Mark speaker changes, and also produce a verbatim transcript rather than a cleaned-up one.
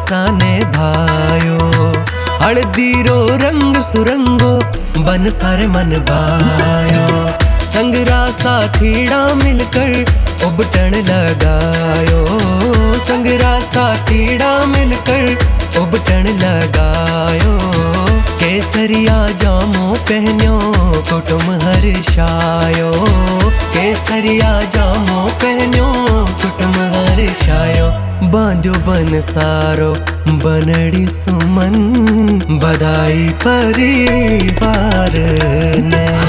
Speaker 1: साने भायो। हल्दी रो रंग सुरंगो बन सारे मन भायो। संगरा साथीड़ा मिलकर उबटन लगायो। संगरा साथीड़ा मिलकर उबटन लगायो। केसरिया जामो पहन्यो कुटुम हर्षायो। केसरिया जामो पहन्यो कुटुम हर्षायो। बांध्यो बन सारो बनड़ी सुमन बधाई परिवार ने।